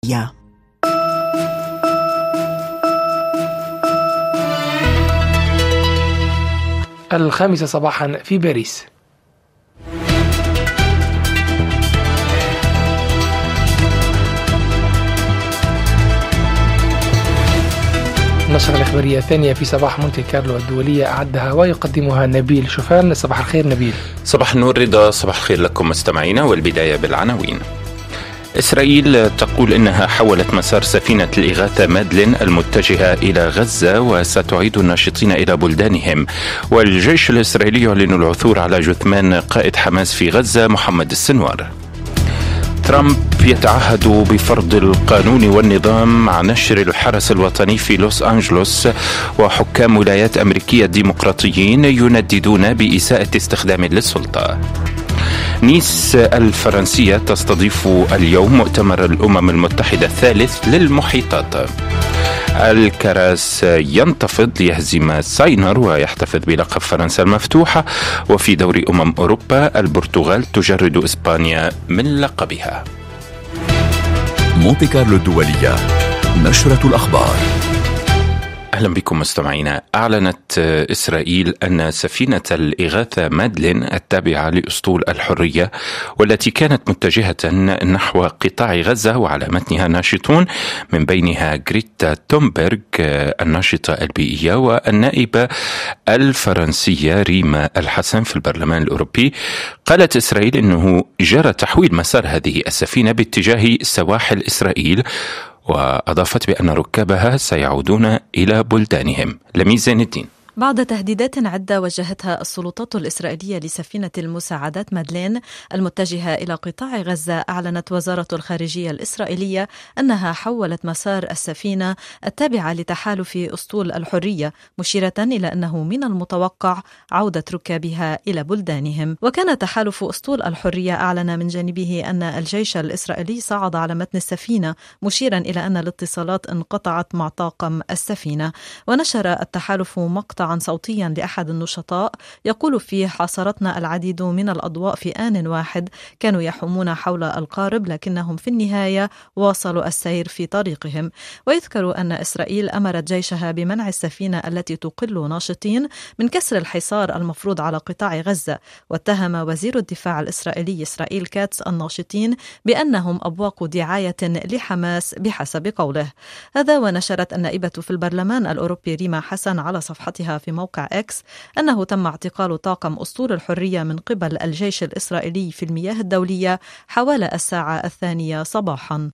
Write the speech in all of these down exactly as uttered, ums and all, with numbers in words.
الدولية. الخامسة صباحا في باريس. النشرة الإخبارية الثانية في صباح مونتي كارلو الدولية أعدها ويقدمها نبيل شوفان. صباح الخير نبيل. صباح النور رضا، صباح الخير لكم مستمعينا، والبداية بالعناوين. إسرائيل تقول إنها حولت مسار سفينة الإغاثة مادلين المتجهة إلى غزة وستعيد الناشطين إلى بلدانهم. والجيش الإسرائيلي يعلن العثور على جثمان قائد حماس في غزة محمد السنوار. ترامب يتعهد بفرض القانون والنظام مع نشر الحرس الوطني في لوس أنجلوس، وحكام ولايات أمريكية ديمقراطيين ينددون بإساءة استخدام للسلطة. نيس الفرنسية تستضيف اليوم مؤتمر الأمم المتحدة الثالث للمحيطات. الكراس ينتفض ليهزم ساينر ويحتفظ بلقب فرنسا المفتوحة. وفي دوري أمم أوروبا البرتغال تجرد إسبانيا من لقبها. مونتي كارلو الدولية، نشرة الأخبار. أهلا بكم مستمعينا. أعلنت إسرائيل أن سفينة الإغاثة مادلين التابعة لأسطول الحرية والتي كانت متجهة نحو قطاع غزة وعلى متنها ناشطون من بينها غريتا تومبرغ الناشطة البيئية والنائبة الفرنسية ريما الحسن في البرلمان الأوروبي. قالت إسرائيل أنه جرى تحويل مسار هذه السفينة باتجاه سواحل إسرائيل، وأضافت بأن ركابها سيعودون إلى بلدانهم. لميس زين الدين. بعد تهديدات عدة وجهتها السلطات الإسرائيلية لسفينة المساعدات مادلين المتجهة إلى قطاع غزة، أعلنت وزارة الخارجية الإسرائيلية أنها حولت مسار السفينة التابعة لتحالف أسطول الحرية، مشيرة إلى أنه من المتوقع عودة ركابها إلى بلدانهم. وكان تحالف أسطول الحرية أعلن من جانبه أن الجيش الإسرائيلي صعد على متن السفينة، مشيرا إلى أن الاتصالات انقطعت مع طاقم السفينة. ونشر التحالف مقطع صوتيا لأحد النشطاء يقول فيه: حاصرتنا العديد من الأضواء في آن واحد، كانوا يحومون حول القارب لكنهم في النهاية واصلوا السير في طريقهم. ويذكر أن إسرائيل أمرت جيشها بمنع السفينة التي تقل ناشطين من كسر الحصار المفروض على قطاع غزة. واتهم وزير الدفاع الإسرائيلي إسرائيل كاتس الناشطين بأنهم أبواق دعاية لحماس بحسب قوله. هذا ونشرت النائبة في البرلمان الأوروبي ريما حسن على صفحتها في موقع إكس أنه تم اعتقال طاقم أسطول الحرية من قبل الجيش الإسرائيلي في المياه الدولية حوالي الساعة الثانية صباحا.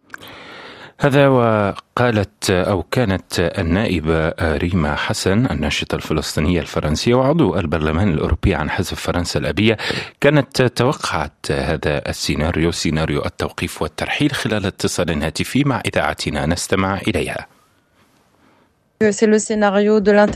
هذا وقالت أو كانت النائبة ريما حسن الناشطة الفلسطينية الفرنسية وعضو البرلمان الأوروبي عن حزب فرنسا الأبية كانت توقعت هذا السيناريو، سيناريو التوقيف والترحيل، خلال اتصال هاتفي مع إذاعتنا نستمع إليها. السيناريو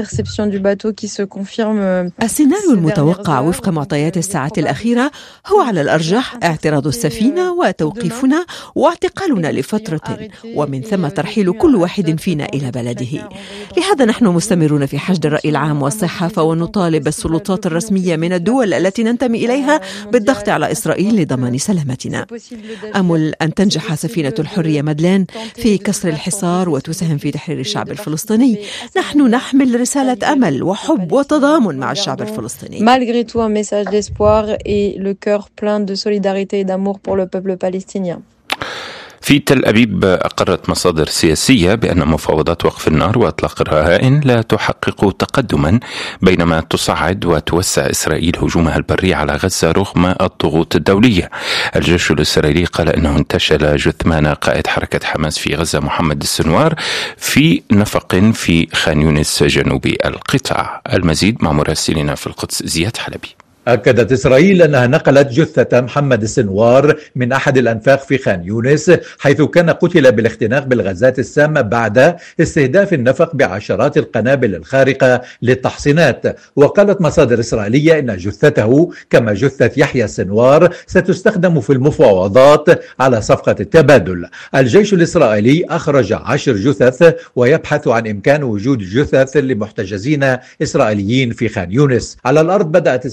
المتوقع وفق معطيات الساعة الأخيرة هو على الأرجح اعتراض السفينة وتوقيفنا واعتقالنا لفترة، ومن ثم ترحيل كل واحد فينا إلى بلده. لهذا نحن مستمرون في حشد الرأي العام والصحافة، ونطالب السلطات الرسمية من الدول التي ننتمي إليها بالضغط على إسرائيل لضمان سلامتنا. أمل أن تنجح سفينة الحرية مادلين في كسر الحصار وتساهم في تحرير الشعب الفلسطيني. نحن نحمل رسالة أمل وحب وتضامن مع الشعب الفلسطيني. Malgré tout un message d'espoir et le cœur plein de solidarité et d'amour pour le peuple palestinien. في تل أبيب أقرت مصادر سياسية بأن مفاوضات وقف النار وإطلاق الرهائن لا تحقق تقدما، بينما تصعد وتوسع إسرائيل هجومها البري على غزة رغم الضغوط الدولية. الجيش الإسرائيلي قال أنه انتشل جثمان قائد حركة حماس في غزة محمد السنوار في نفق في خان يونس جنوب القطاع. المزيد مع مراسلنا في القدس زياد حلبي. أكدت إسرائيل أنها نقلت جثة محمد السنوار من أحد الأنفاق في خان يونس، حيث كان قتل بالاختناق بالغازات السامة بعد استهداف النفق بعشرات القنابل الخارقة للتحصينات. وقالت مصادر إسرائيلية أن جثته كما جثة يحيى السنوار ستستخدم في المفاوضات على صفقة التبادل. الجيش الإسرائيلي أخرج عشر جثث ويبحث عن إمكان وجود جثث لمحتجزين إسرائيليين في خان يونس. على الأرض بدأت إسرائيل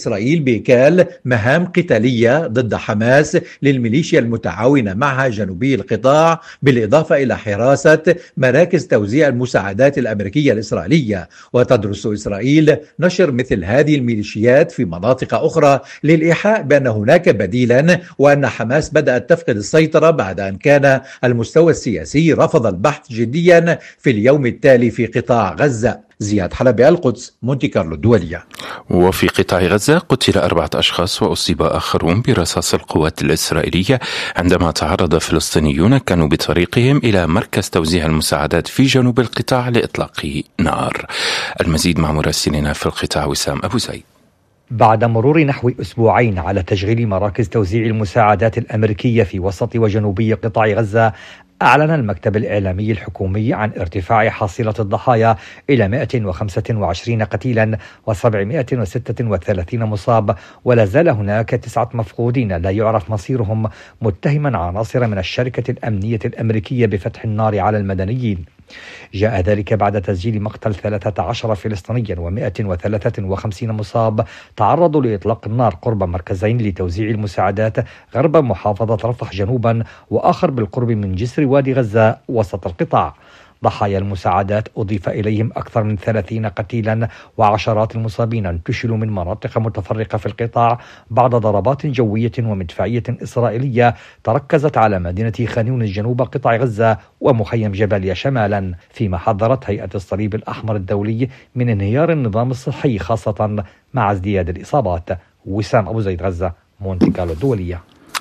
بإكال مهام قتالية ضد حماس للميليشيا المتعاونة معها جنوبي القطاع، بالإضافة إلى حراسة مراكز توزيع المساعدات الأمريكية الإسرائيلية. وتدرس إسرائيل نشر مثل هذه الميليشيات في مناطق أخرى للإيحاء بأن هناك بديلا، وأن حماس بدأت تفقد السيطرة بعد أن كان المستوى السياسي رفض البحث جديا في اليوم التالي في قطاع غزة. زياد حلبي، القدس، مونتي كارلو الدولية. وفي قطاع غزة قتل أربعة أشخاص وأصيب آخرون برصاص القوات الإسرائيلية عندما تعرض فلسطينيون كانوا بطريقهم إلى مركز توزيع المساعدات في جنوب القطاع لإطلاق نار. المزيد مع مراسلنا في القطاع وسام أبو زيد. بعد مرور نحو أسبوعين على تشغيل مراكز توزيع المساعدات الأمريكية في وسط وجنوبي قطاع غزة، أعلن المكتب الإعلامي الحكومي عن ارتفاع حصيلة الضحايا إلى مئة وخمسة وعشرين قتيلا وسبعمئة وستة وثلاثين مصاب، ولا زال هناك تسعة مفقودين لا يعرف مصيرهم، متهما عناصر من الشركة الأمنية الأمريكية بفتح النار على المدنيين. جاء ذلك بعد تسجيل مقتل ثلاثة عشر فلسطينيا ومئة وثلاثة وخمسين مصاب تعرضوا لإطلاق النار قرب مركزين لتوزيع المساعدات، غرب محافظة رفح جنوبا وآخر بالقرب من جسر وادي غزة وسط القطاع. ضحايا المساعدات أضيف إليهم أكثر من ثلاثين قتيلا وعشرات المصابين انتشلوا من مناطق متفرقة في القطاع بعد ضربات جوية ومدفعية إسرائيلية تركزت على مدينة خان يونس جنوب قطاع غزة ومخيم جباليا شمالا، فيما حذرت هيئة الصليب الأحمر الدولي من انهيار النظام الصحي خاصة مع ازدياد الإصابات. وسام أبو زيد، غزة، مونتي كارلو الدولية.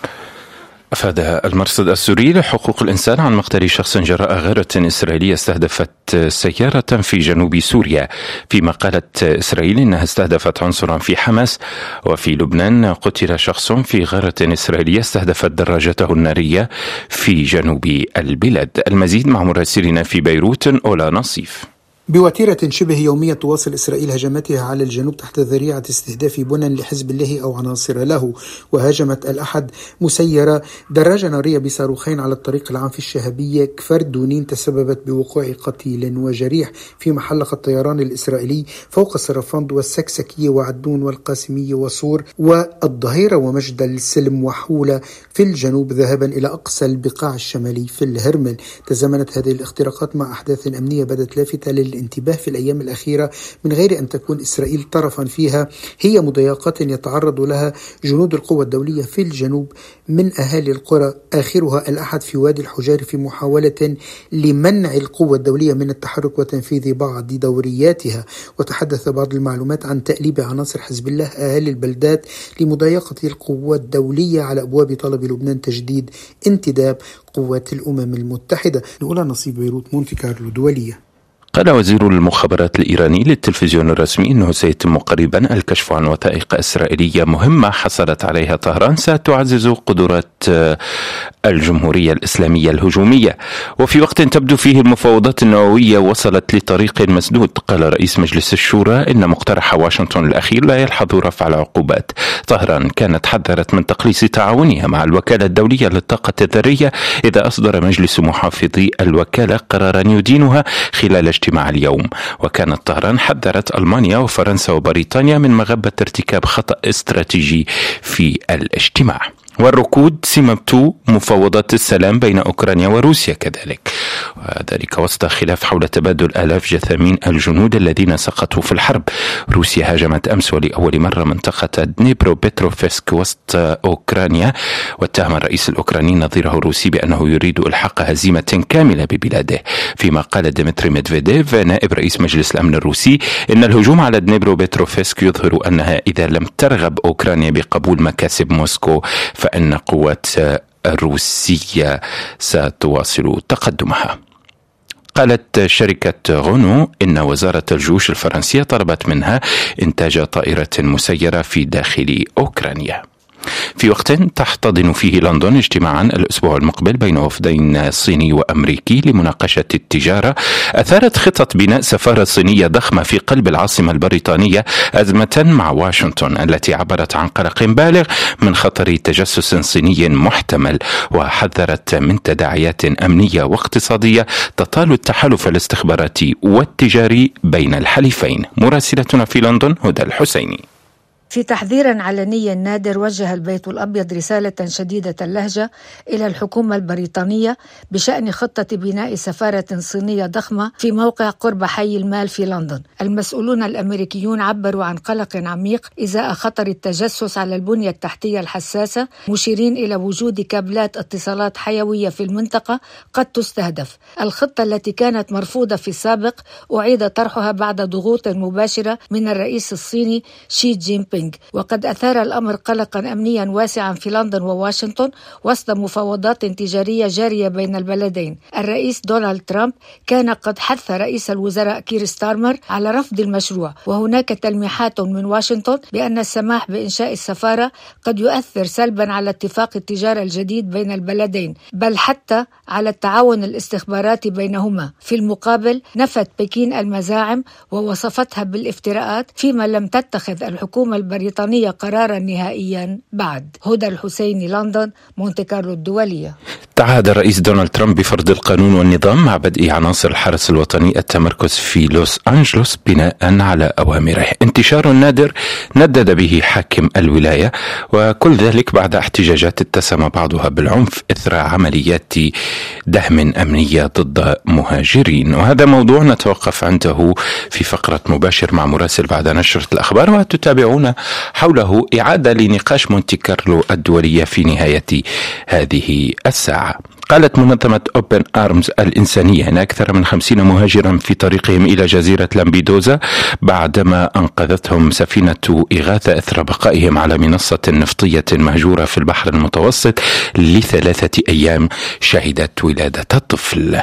أفاد المرصد السوري لحقوق الإنسان عن مقتل شخص جراء غارة إسرائيلية استهدفت سيارة في جنوب سوريا، فيما قالت إسرائيل إنها استهدفت عنصرا في حماس. وفي لبنان قتل شخص في غارة إسرائيلية استهدفت دراجته النارية في جنوب البلاد. المزيد مع مراسلنا في بيروت أولا نصيف. بوتيرة شبه يومية تواصل إسرائيل هجماتها على الجنوب تحت ذريعة استهداف بنى لحزب الله أو عناصر له، وهاجمت الأحد مسيرة دراجة نارية بصاروخين على الطريق العام في الشهبية كفر دونين تسببت بوقوع قتيل وجريح، فيما حلق الطيران الإسرائيلي فوق سرفند والسكسكية وعدون والقاسمية وصور والظهيرة ومجد السلم وحولة في الجنوب ذهابا إلى أقصى البقاع الشمالي في الهرمل. تزامنت هذه الاختراقات مع أحداث أمنية بدت لافتة لل الانتباه في الأيام الأخيرة من غير أن تكون إسرائيل طرفا فيها، هي مضايقات يتعرض لها جنود القوى الدولية في الجنوب من أهالي القرى، آخرها الأحد في وادي الحجار في محاولة لمنع القوى الدولية من التحرك وتنفيذ بعض دورياتها. وتحدث بعض المعلومات عن تأليب عناصر حزب الله أهالي البلدات لمضايقة القوى الدولية على أبواب طلب لبنان تجديد انتداب قوات الأمم المتحدة. نقول نصيب بيروت، مونتي كارلو الدولية. قال وزير المخابرات الإيراني للتلفزيون الرسمي أنه سيتم قريبا الكشف عن وثائق إسرائيلية مهمة حصلت عليها طهران ستعزز قدرات الجمهورية الإسلامية الهجومية، وفي وقت تبدو فيه المفاوضات النووية وصلت لطريق مسدود. قال رئيس مجلس الشورى إن مقترح واشنطن الأخير لا يلحظ رفع العقوبات. طهران كانت حذرت من تقليص تعاونها مع الوكالة الدولية للطاقة الذرية إذا أصدر مجلس محافظي الوكالة قرارا يدينها خلال اجتماع اليوم. وكانت طهران حذرت ألمانيا وفرنسا وبريطانيا من مغبة ارتكاب خطأ استراتيجي في الاجتماع. والركود سمة مفاوضات السلام بين أوكرانيا وروسيا كذلك، وذلك وسط خلاف حول تبادل آلاف جثامين الجنود الذين سقطوا في الحرب. روسيا هاجمت أمس ولأول مرة منطقة دنيبرو بيتروفسك وسط أوكرانيا، واتهم الرئيس الأوكراني نظيره الروسي بأنه يريد إلحاق هزيمة كاملة ببلاده، فيما قال ديمتري ميدفيديف نائب رئيس مجلس الأمن الروسي إن الهجوم على دنيبرو بيتروفسك يظهر أنها إذا لم ترغب أوكرانيا بقبول مكاسب موسكو فإن قوات الروسية ستواصل تقدمها. قالت شركة غونو إن وزارة الجيوش الفرنسية طلبت منها إنتاج طائرة مسيرة في داخل أوكرانيا. في وقت تحتضن فيه لندن اجتماعا الأسبوع المقبل بين وفدين صيني وأمريكي لمناقشة التجارة، أثارت خطط بناء سفارة صينية ضخمة في قلب العاصمة البريطانية أزمة مع واشنطن التي عبرت عن قلق بالغ من خطر تجسس صيني محتمل، وحذرت من تداعيات أمنية واقتصادية تطال التحالف الاستخباراتي والتجاري بين الحليفين. مراسلتنا في لندن هدى الحسيني. في تحذير علني نادر، وجه البيت الأبيض رسالة شديدة اللهجة إلى الحكومة البريطانية بشأن خطة بناء سفارة صينية ضخمة في موقع قرب حي المال في لندن. المسؤولون الأمريكيون عبروا عن قلق عميق إزاء خطر التجسس على البنية التحتية الحساسة، مشيرين إلى وجود كابلات اتصالات حيوية في المنطقة قد تستهدف. الخطة التي كانت مرفوضة في السابق أعيد طرحها بعد ضغوط مباشرة من الرئيس الصيني شي جين بينغ، وقد أثار الأمر قلقا أمنيا واسعا في لندن وواشنطن وسط مفاوضات تجارية جارية بين البلدين. الرئيس دونالد ترامب كان قد حث رئيس الوزراء كير ستارمر على رفض المشروع، وهناك تلميحات من واشنطن بأن السماح بإنشاء السفارة قد يؤثر سلبا على اتفاق التجارة الجديد بين البلدين، بل حتى على التعاون الاستخباراتي بينهما. في المقابل نفت بكين المزاعم ووصفتها بالافتراءات، فيما لم تتخذ الحكومة البريطانية قرارا نهائيا بعد. هدى الحسيني، لندن، مونتي كارلو الدولية. تعهد الرئيس دونالد ترامب بفرض القانون والنظام مع بدء عناصر الحرس الوطني التمركز في لوس أنجلوس بناء على أوامره. انتشار نادر ندد به حاكم الولاية، وكل ذلك بعد احتجاجات اتسم بعضها بالعنف إثر عمليات دهم أمنية ضد مهاجرين. وهذا موضوع نتوقف عنده في فقرة مباشر مع مراسل بعد نشرة الأخبار، وتتابعون حوله إعادة لنقاش مونتي كارلو الدولية في نهاية هذه الساعة. قالت منظمة أوبن آرمز الإنسانية أن أكثر من خمسين مهاجرا في طريقهم إلى جزيرة لامبيدوزا بعدما أنقذتهم سفينة إغاثة إثر بقائهم على منصة نفطية مهجورة في البحر المتوسط لثلاثة أيام شهدت ولادة الطفل.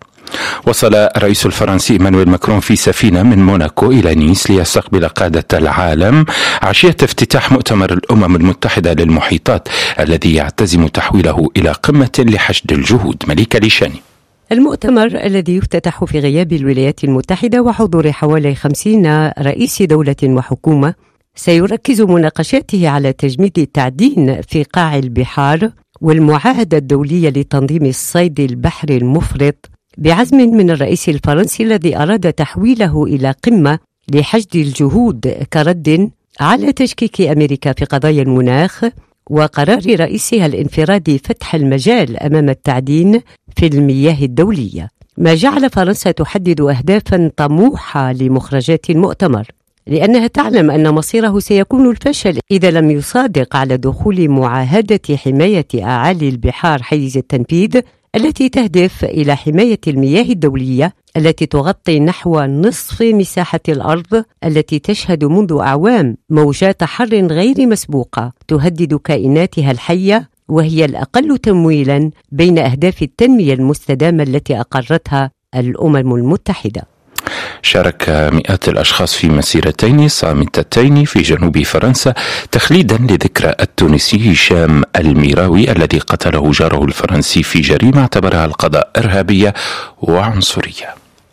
وصل الرئيس الفرنسي إيمانويل ماكرون في سفينة من موناكو إلى نيس ليستقبل قادة العالم عشية افتتاح مؤتمر الأمم المتحدة للمحيطات الذي يعتزم تحويله إلى قمة لحشد الجهود. مليكة ليشاني. المؤتمر الذي يفتتح في غياب الولايات المتحدة وحضور حوالي خمسين رئيس دولة وحكومة سيركز مناقشاته على تجميد التعدين في قاع البحار والمعاهدة الدولية لتنظيم الصيد البحري المفرط، بعزم من الرئيس الفرنسي الذي أراد تحويله إلى قمة لحشد الجهود كرد على تشكيك أمريكا في قضايا المناخ وقرار رئيسها الانفرادي فتح المجال أمام التعدين في المياه الدولية، ما جعل فرنسا تحدد أهدافا طموحة لمخرجات المؤتمر، لأنها تعلم أن مصيره سيكون الفشل إذا لم يصادق على دخول معاهدة حماية أعالي البحار حيز التنفيذ التي تهدف إلى حماية المياه الدولية التي تغطي نحو نصف مساحة الأرض التي تشهد منذ أعوام موجات حر غير مسبوقة تهدد كائناتها الحية، وهي الأقل تمويلا بين أهداف التنمية المستدامة التي أقرتها الأمم المتحدة. شارك مئات الأشخاص في مسيرتين صامتتين في جنوب فرنسا تخليدا لذكرى التونسي هشام الميراوي الذي قتله جاره الفرنسي في جريمة اعتبرها القضاء إرهابية وعنصرية.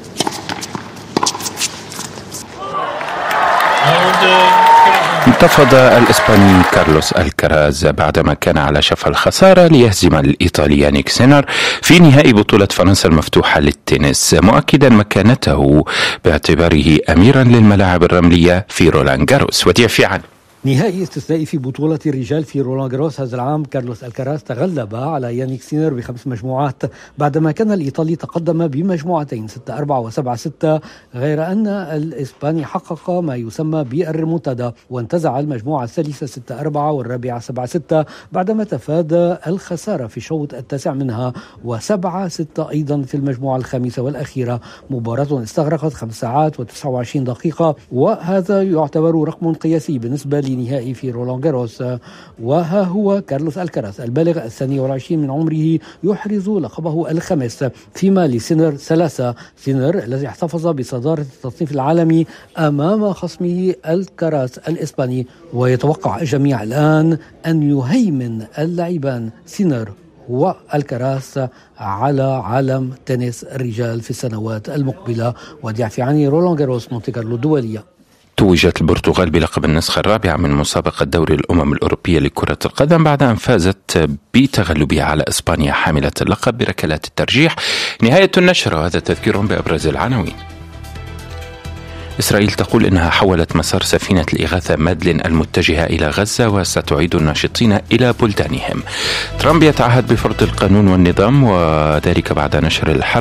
انتفض الإسباني كارلوس الكراز بعدما كان على شفا الخسارة ليهزم الإيطالي يانيك سينر في نهائي بطولة فرنسا المفتوحة للتنس، مؤكدا مكانته باعتباره أميرا للملاعب الرملية في رولان جاروس. وديع في عن نهائي استثنائي في بطولة الرجال في رولان جاروس هذا العام. كارلوس الكراز تغلب على يانيك سينر بخمس مجموعات بعدما كان الإيطالي تقدم بمجموعتين ستة أربعة وسبعة ستة، غير أن الإسباني حقق ما يسمى بالريمونتادا وانتزع المجموعة الثالثة ستة أربعة والرابعة سبعة ستة بعدما تفادى الخسارة في الشوط التاسع منها، وسبعة ستة أيضا في المجموعة الخامسة والأخيرة. مباراة استغرقت خمس ساعات وتسعة وعشرين دقيقة، وهذا يعتبر رقم قياسي بالنسبة نهائي في رولان جاروس. وها هو كارلوس الكراز البالغ الثاني والعشرين من عمره يحرز لقبه الخامس، فيما لسينر ثلاثة. سينر الذي احتفظ بصدارة التصنيف العالمي أمام خصمه الكراز الإسباني، ويتوقع الجميع الآن أن يهيمن اللاعبان سينر والكراس على عالم تنس الرجال في السنوات المقبلة. وديع في عني رولان جاروس مونتي كارلو الدولية. توجت البرتغال بلقب النسخة الرابعة من مسابقة دوري الأمم الأوروبية لكرة القدم بعد أن فازت بتغلبها على إسبانيا حاملة اللقب بركلات الترجيح. نهاية النشرة، وهذا تذكير بأبرز العناوين. إسرائيل تقول إنها حولت مسار سفينة الإغاثة مادلين المتجهة إلى غزة وستعيد الناشطين إلى بلدانهم. ترامب يتعهد بفرض القانون والنظام وذلك بعد نشر الحرب